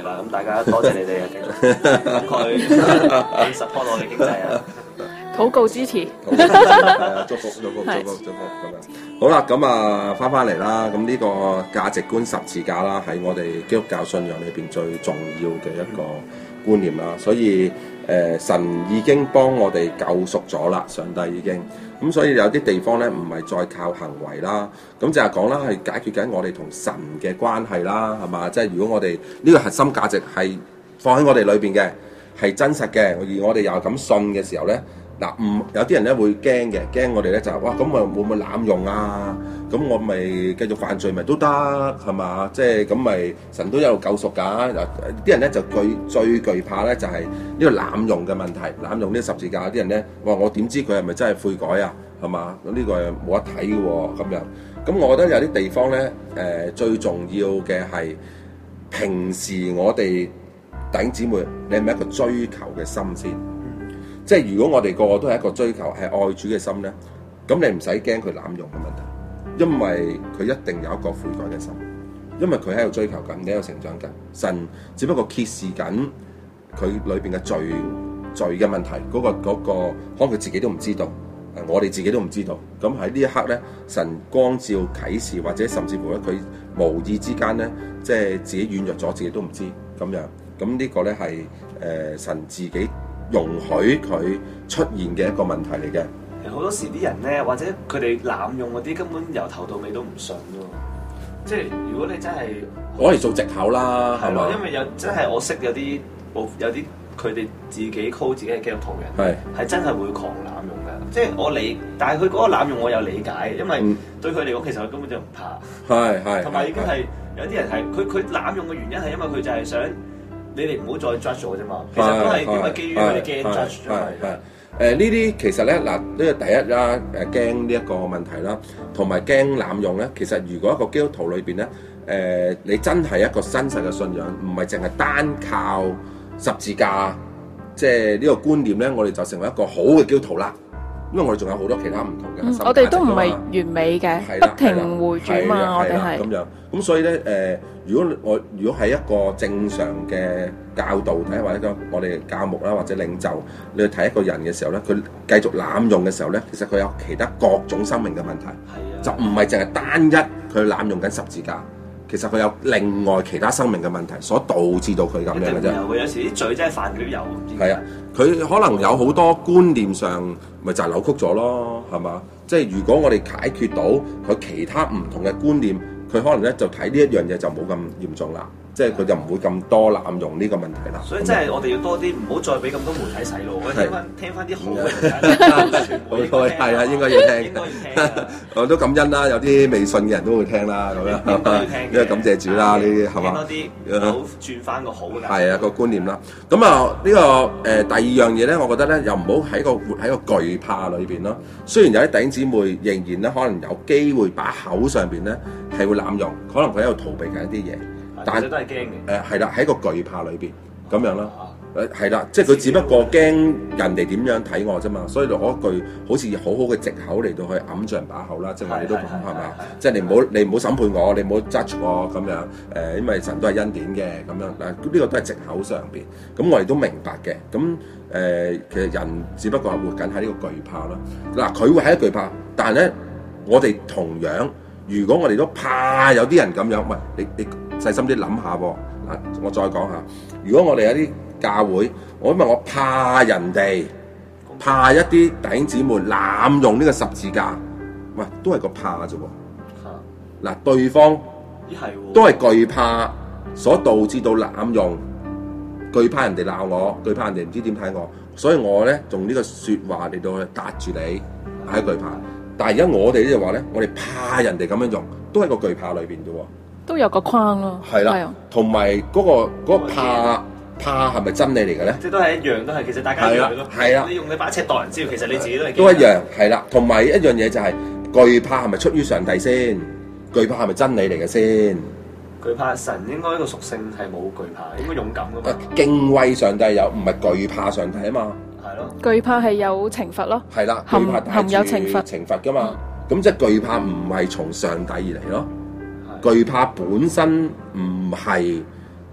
S2: 係啦，咁大家多謝你哋啊，繼續佢 support 我哋經濟啊，
S4: 禱告支持，
S3: 祝福咁樣。好啦，咁啊翻嚟啦，咁呢個價值觀十字架啦，喺我哋基督教信仰裏邊最重要嘅一個觀念啦，所以神已經幫我哋救贖咗啦，上帝已經。咁所以有啲地方咧唔係再靠行為啦，咁就係講啦，係解決緊我哋同神嘅關係啦，係嘛？即係如果我哋呢個核心價值係放喺我哋裏邊嘅，係真實嘅，而我哋又咁信嘅時候咧，嗱有啲人咧會驚嘅，驚我哋咧就係哇咁咪會唔會濫用啊？咁我咪繼續犯罪咪都得係嘛？即係咁咪神都有救贖㗎。嗱啲人咧就最懼怕咧就係呢個濫用嘅問題，濫用呢個十字架啲人咧話我點知佢係咪真係悔改啊？係嘛？咁呢個係冇得睇嘅喎咁樣。咁我覺得有啲地方咧最重要嘅係平時我哋弟兄姊妹，你係咪一個追求嘅心先？即係如果我哋個個都係一個追求係愛主嘅心咧，咁你唔使驚佢濫用嘅問題。因為佢一定有一個悔改嘅心，因為佢喺度追求緊，你喺度成長緊。神只不過揭示緊佢裏邊嘅罪嘅問題，嗰個可能佢自己都唔知道，我哋自己都唔知道。咁喺呢一刻咧，神光照啟示，或者甚至乎咧佢無意之間咧，即係自己軟弱咗，自己都唔知咁樣。咁呢個咧係神自己容許佢出現嘅一個問題嚟嘅。
S2: 好多時啲人咧，或者佢哋濫用嗰啲，根本由頭到尾都唔信咯。即係如果你真係
S3: 攞嚟做藉口啦，係嘛？
S2: 因為真係我識有啲佢哋自己 call 自己係基督徒嘅，係真係會狂濫用嘅。即係但係佢嗰個濫用我有理解，因為對佢嚟講其實佢根本就唔怕。係同埋已經係有啲人係佢濫用嘅原因係因為佢就係想你哋唔好再 judge 我啫嘛。其實都係因為基於佢哋驚 judge 咗係。
S3: 呢啲其實咧嗱，呢個第一啦，驚呢一個問題啦，同埋驚濫用咧。其實如果一個基督徒裏邊咧，你真係一個真實嘅信仰，唔係淨係單靠十字架，即係呢個觀念咧，我哋就成為一個好嘅基督徒啦。因為我哋仲有好多其他唔同嘅，
S4: 我哋都唔係完美嘅，不停回轉嘛，我哋係
S3: 咁樣。咁所以咧，如果喺一個正常嘅教導睇，或者我哋教牧啦，或者領袖，你去睇一個人嘅時候咧，佢繼續濫用嘅時候咧，其實佢有其他各種生命嘅問題，就唔係淨係單一佢濫用緊十字架。其實佢有另外其他生命嘅問題，所導致到佢咁樣嘅啫。
S2: 有時啲罪真係犯佢都有。
S3: 係啊，佢可能有好多觀念上，咪就係扭曲咗咯，係嘛？即係如果我哋解決到佢其他唔同嘅觀念，佢可能咧就睇呢一樣嘢就冇咁嚴重啦。即係佢就唔會咁多濫用呢個問題啦。
S2: 所以真係我哋要多啲，唔好再俾咁多媒體洗腦。我聽翻啲好嘅，
S3: 係啊，應該要聽。我都感恩啦，有啲未信嘅人都會聽啦，咁樣。因為感謝主啦，呢啲係嘛？
S2: 多啲好轉翻個好嘅。
S3: 係啊，個觀念啦。咁啊，呢個第二樣嘢咧，我覺得咧又唔好喺個懼怕裏邊咯。雖然有啲弟兄姊妹仍然咧，可能有機會把口上邊咧係會濫用，可能佢喺度逃避緊一啲嘢。
S2: 但係都係驚嘅。
S3: 係啦，喺個懼怕裏邊咁樣啦。係啦，即係佢只不過驚人哋點樣睇我啫嘛，所以就攞一句好似好好嘅藉口嚟到去揞住人把口啦。即係我哋都講係嘛，即係你唔好審判我，你唔好 judge 我咁樣。因為神都係恩典嘅咁樣。嗱，呢個都係藉口上邊。咁我哋都明白嘅。咁其實人只不過係活緊喺呢個懼怕啦。嗱，佢會係一個懼怕，但係咧，我哋同樣，如果我哋都怕有啲人咁樣，喂，你細心啲諗下喎。嗱，我再講下，如果我哋有啲教會，因為我怕人哋，怕一啲弟兄姊妹濫用呢個十字架，喂，都係個怕啫喎。嗱，對方都係懼怕所導致到濫用，懼怕人哋鬧我，懼怕人哋唔知點睇我，所以我咧用呢個説話嚟到去答住你，係懼怕。但係而家我哋呢就話咧，我哋怕人哋咁樣用，都係個懼怕裏邊啫喎。
S4: 都有個框咯。係
S3: 啦，同埋嗰個怕係咪真理嚟嘅咧？
S2: 即係都係一樣，都係其實大家一樣咯。
S3: 係啦，
S2: 你用你把尺度人知道，其實你自己都係
S3: 都一樣。係啦，同埋一樣嘢就係懼怕係咪出於上帝先？懼怕係咪真理嚟嘅先？
S2: 懼怕神應該個屬性係冇懼怕，應該勇敢噶嘛。
S3: 敬畏上帝有，唔係懼怕上帝啊嘛。
S2: 係咯。
S4: 懼怕係有懲罰咯。
S3: 係啦，
S4: 含有懲
S3: 罰噶嘛。咁即係懼怕唔係從上帝而嚟咯。懼怕本身唔係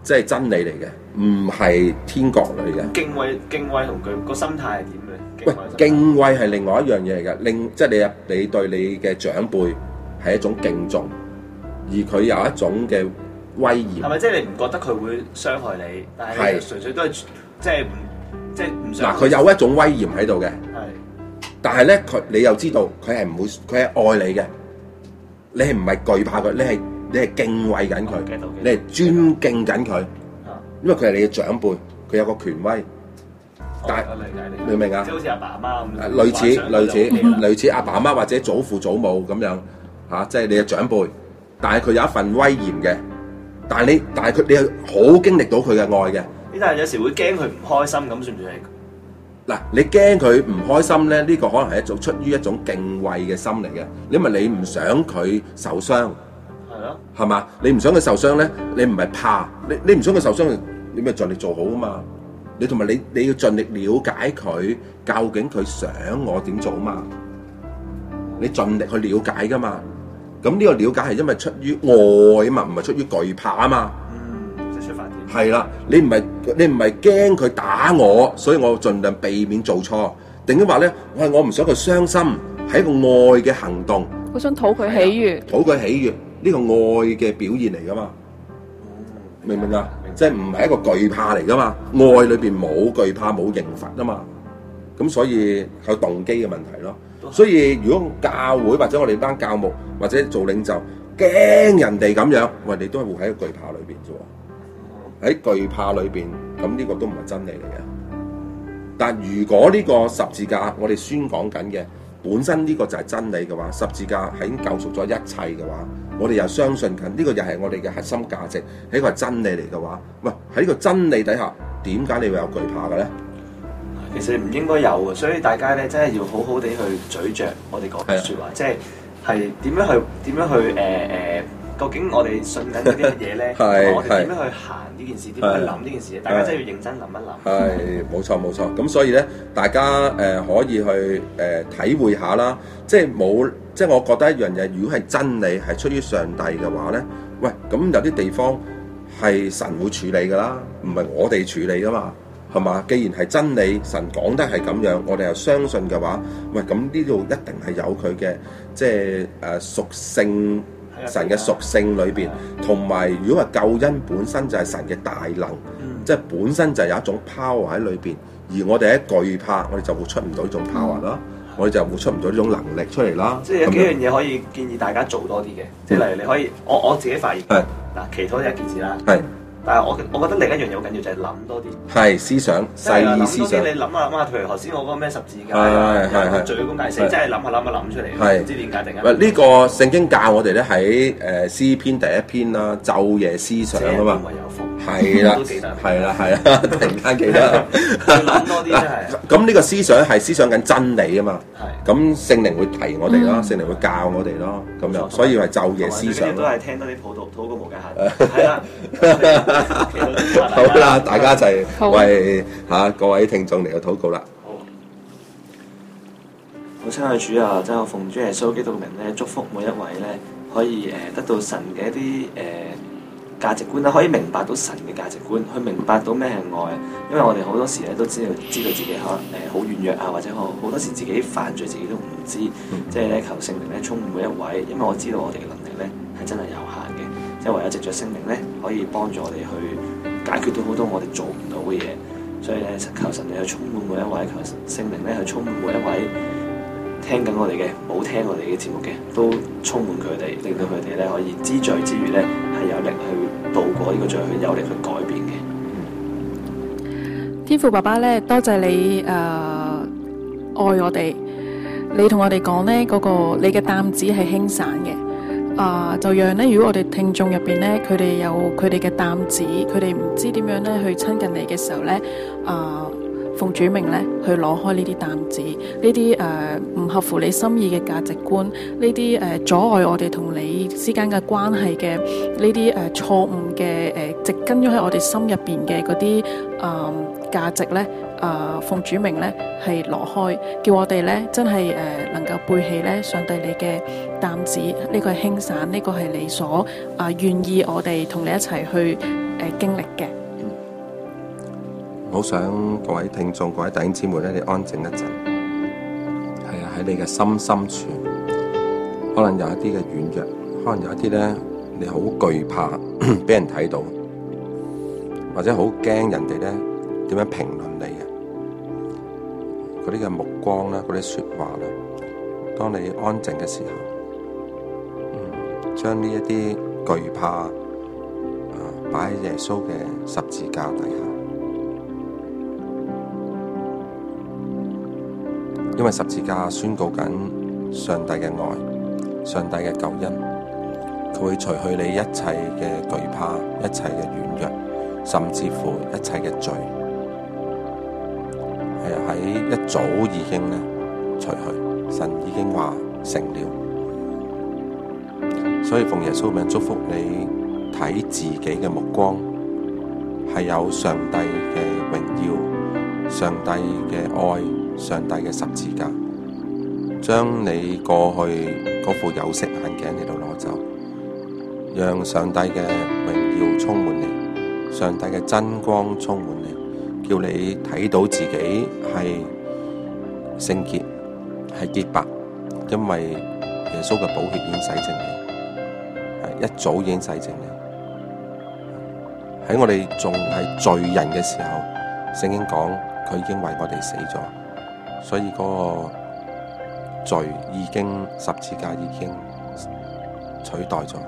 S3: 即係真理嚟嘅，唔係天國嚟嘅。
S2: 敬畏同佢個心態係點嘅？
S3: 喂，敬畏係另外一樣嘢嚟嘅，即係你對你嘅長輩係一種敬重，而佢有一種嘅威嚴。
S2: 係咪即係你唔覺得佢會傷害你？但係純粹都係即係唔想。嗱，
S3: 佢有一種威嚴喺度嘅。
S2: 係。
S3: 但係咧，你又知道佢係唔會，佢係愛你嘅。你係唔係懼怕佢？你係敬畏緊佢，你係尊敬緊佢。因為佢係你嘅長輩，佢有個權威。但係你明啊？
S2: 即係好似阿爸阿媽咁。
S3: 類似阿爸阿媽或者祖父祖母咁樣嚇，即係你嘅長輩。但係佢有一份威嚴嘅。但係你係好經歷到佢嘅愛嘅。
S2: 但係有時會驚佢唔開心，咁算唔算係？
S3: 嗱，你驚佢唔開心咧，呢個可能係出於一種敬畏嘅心嚟嘅，因為你唔想佢受傷，
S2: 係咯，
S3: 係嘛？你唔想佢受傷咧，你唔係怕，你唔想佢受傷，你咪盡力做好啊嘛。你同埋你要盡力了解佢，究竟佢想我點做啊嘛。你盡力去了解噶嘛。咁呢個了解係因為出於愛啊嘛，唔係出於懼怕啊嘛。
S2: 即係出發點。
S3: 係啦，你唔係驚佢打我，所以我盡量避免做錯。定係話咧，我唔想佢傷心，係一個愛嘅行動。
S4: 好想討佢喜悅。討
S3: 佢喜悅，呢個愛嘅表現嚟噶嘛？明唔明啊？即係唔係一個懼怕嚟噶嘛？愛裏邊冇懼怕，冇刑罰啊嘛。咁所以係動機嘅問題咯。所以如果教會或者我哋班教牧或者做領袖驚人哋咁樣，你都係活喺個懼怕裏邊啫。喺懼怕裏邊，咁呢個都唔係真理嚟嘅。但如果呢個十字架我哋宣講緊嘅本身呢個就係真理嘅話，十字架係已經救贖咗一切嘅話，我哋又相信緊呢個又係我哋嘅核心價值，係一個真理嚟嘅話，喺呢個真理底下，點解你會有懼怕嘅咧？
S2: 其實唔應該有嘅，所以大家咧真係要好好地去咀嚼我哋講嘅説話，即係點樣去究竟我哋信緊啲乜嘢咧？我哋點樣去行呢件事？點樣去諗呢件事？大家真係要認真諗一諗。
S3: 係冇錯冇錯。咁所以咧，大家可以去體會下啦。即係我覺得一樣嘢，如果係真理係出於上帝嘅話咧，咁有啲地方係神會處理㗎啦，唔係我哋處理㗎嘛，係嘛？既然係真理，神講得係咁樣，我哋又相信嘅話，咁呢度一定係有佢嘅即係屬性。神嘅屬性裏邊，同埋如果話救恩本身就係神嘅大能，即係本身就有一種 power 喺裏邊，而我哋喺懼怕，我哋就會出唔到呢種 power 啦，我哋就會出唔到呢種能力出嚟啦。
S2: 即係有幾樣嘢可以建議大家做多啲嘅，即係例如你可以，我自己發現，嗱，祈禱係一件事啦。但係我覺得另一樣嘢好緊要，就係諗多啲。係思想，細意思想。你諗下諗下，譬如頭先我嗰個咩十字架，係罪功大死，真係諗下諗出嚟，唔知點解定啊？呢個聖經教我哋咧喺詩篇第一篇啦，晝夜思想啊嘛。係啦，係啦，突然間記得。諗多啲真係。咁呢個思想係思想緊真理啊嘛。係。咁聖靈會提我哋咯，聖靈會教我哋咯，咁樣，所以係晝夜思想。都係聽多啲禱告無間限。係啦。好啦，大家一齊為各位聽眾嚟嘅禱告啦。好，親愛主啊，真係奉主耶穌基督嘅名咧，祝福每一位咧，可以得到神嘅一啲價值觀啦，可以明白到神嘅價值觀，去明白到咩係愛。因為我哋好多時咧都知道自己可能好軟弱啊，或者好多時自己犯罪自己都唔知，即係咧求聖靈咧充滿每一位，因為我知道我哋嘅能力咧係真係有限嘅。即係唯有藉着聖靈咧，可以幫助我哋去解決到好多我哋做唔到嘅嘢，所以咧求神你去充滿每一位，求聖靈咧去充滿每一位聽緊我哋嘅，冇聽我哋嘅節目嘅，都充滿佢哋，令到佢哋咧可以知罪之餘咧係有力去度過呢個罪，去有力去改變嘅。
S4: 天父爸爸咧，多謝你愛我哋，你同我哋講咧嗰個你嘅擔子係輕省嘅。就讓咧，如果我哋聽眾入邊咧，佢哋有佢哋嘅擔子，佢哋唔知點樣咧去親近你嘅時候咧，奉主名咧去攞開呢啲擔子，呢啲唔合乎你心意嘅價值觀，呢啲阻礙我哋同你之間嘅關係嘅呢啲錯誤嘅植根咗喺我哋心入邊嘅嗰啲價值咧。奉主名咧係攞開，叫我哋咧真係能夠背起咧上帝你嘅擔子，呢個係輕省，呢個係你所願意我哋同你一齊去經歷嘅。
S3: 好想各位聽眾、各位弟兄姊妹咧，你安靜一陣。係啊，喺你嘅心深處，可能有一啲嘅軟弱，可能有一啲咧，你好懼怕俾人睇到，或者好驚人哋咧點樣評論你嘅嗰啲嘅目光啦，嗰啲説話啦。當你安靜嘅時候，將呢一啲懼怕擺喺耶穌嘅十字架底下。因為十字架宣告緊上帝嘅愛，上帝嘅救恩，佢會除去你一切嘅懼怕，一切嘅軟弱，甚至乎一切嘅罪，係喺一早已經咧除去，神已經話成了。所以奉耶穌名祝福你睇自己嘅目光係有上帝嘅榮耀，上帝嘅愛，上帝嘅十字架，將你過去嗰副有色眼鏡嚟到攞走，讓上帝嘅榮耀充滿你，上帝嘅真光充滿你，叫你睇到自己係聖潔，係潔白，因為耶穌嘅寶血已經洗淨你，一早已經洗淨你。喺我哋仲係罪人嘅時候，聖經講佢已經為我哋死咗。所以嗰個罪已經十字架已經取代咗。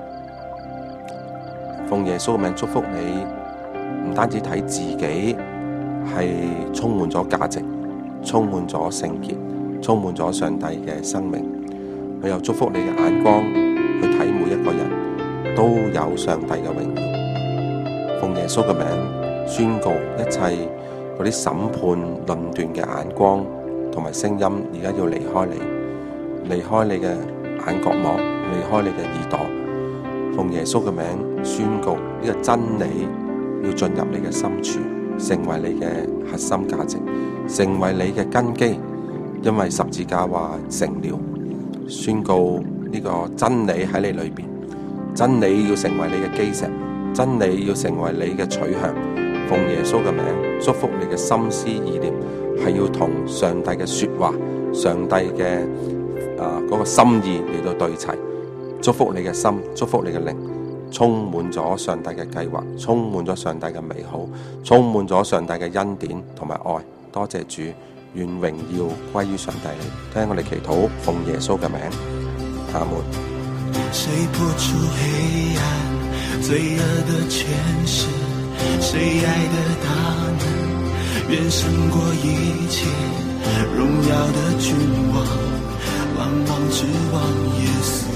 S3: 奉耶穌嘅名祝福你，唔單止睇自己係充滿咗價值，充滿咗聖潔，充滿咗上帝嘅生命，佢又祝福你嘅眼光去睇每一個人都有上帝嘅榮耀。奉耶穌嘅名宣告一切嗰啲審判論斷嘅眼光同埋聲音，而家要離開你，離開你嘅眼角膜，離開你嘅耳朵。奉耶穌嘅名宣告呢個真理要進入你嘅心處，成為你嘅核心價值，成為你嘅根基。因為十字架話成了，宣告呢個真理喺你裏邊，真理要成為你嘅基石，真理要成為你嘅取向。奉耶穌嘅名祝福你嘅心思意念係要同上帝嘅說話，上帝嘅嗰個心意嚟到對齊。祝福你嘅心，祝福你嘅靈，充滿咗上帝嘅計劃，充滿咗上帝嘅美好，充滿咗上帝嘅恩典同埋愛。多謝主，願榮耀歸於上帝。聽我哋祈禱，奉耶穌嘅名，阿門。
S5: 誰破除黑暗，罪惡的權勢，誰愛的大能，遠勝過一切，榮耀的君王，萬王之王耶穌。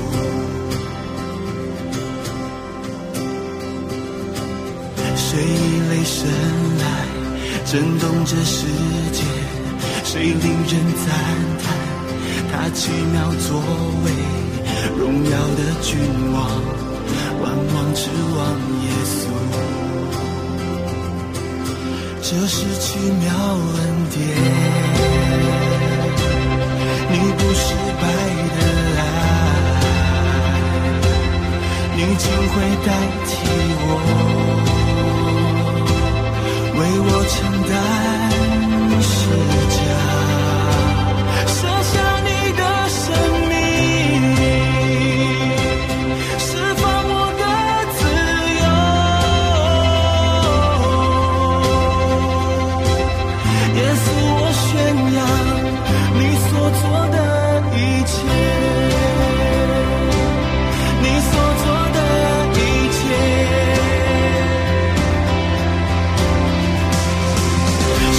S5: 誰以雷聲來震動這世界，誰令人讚嘆他奇妙作為，榮耀的君王，萬王之王耶穌。這是奇妙恩典，你不失敗的愛，你竟會代替我，為我承擔十架，捨下你的生命，釋放我的自由。耶穌，我宣揚你所做的一切，你所做的一切。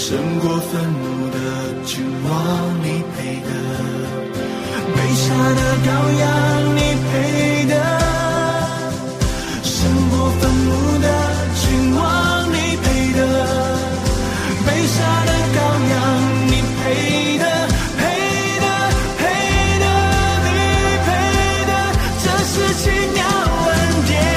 S5: 胜过愤怒的君王，你配的；被杀的羔羊，你配的；胜过愤怒的君王，你配的；被杀的羔羊，你配的，配的，配的，你配的，这是奇妙恩典。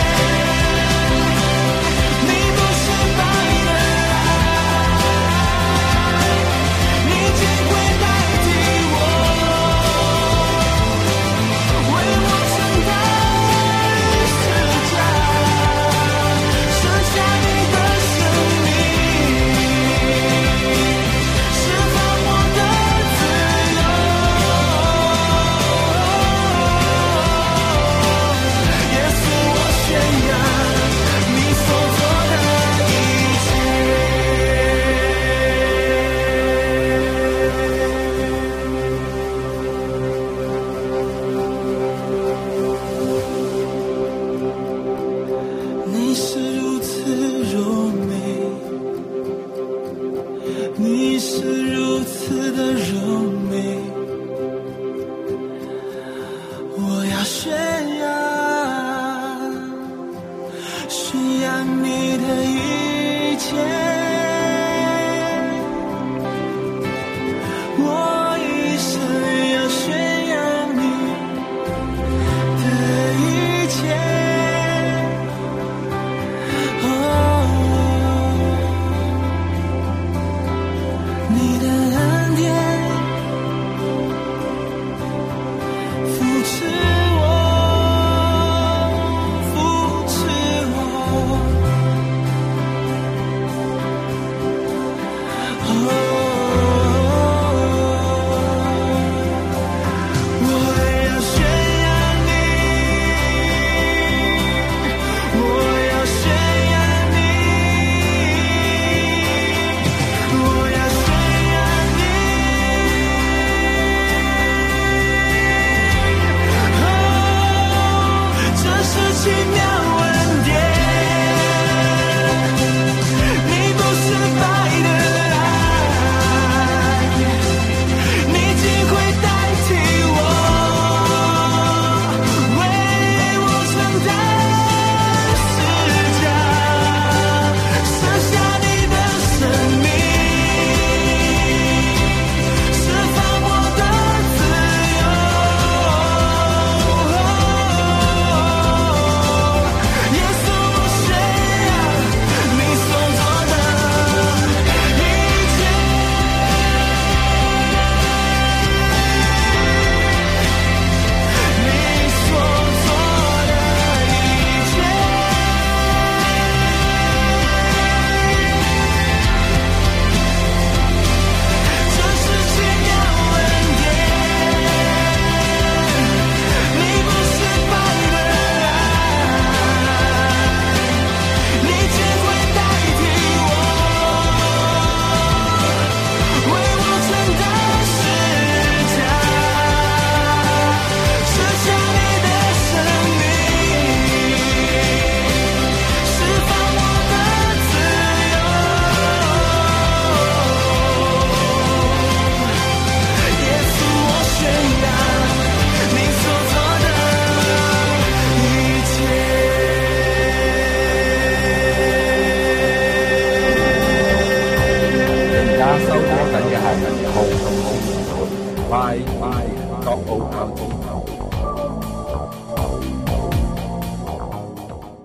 S5: 你是如此柔美，你是如此的柔美，我要宣扬你的一切，我一生要宣扬你的一切。你的恩典扶持我，扶持我，我要宣扬你，我要宣扬你，我要奇妙恩典，你不是白的爱，你竟会代替我，为我承担十架，舍下你的生命，释放我的自
S3: 收聽緊嘅係 Home 快國澳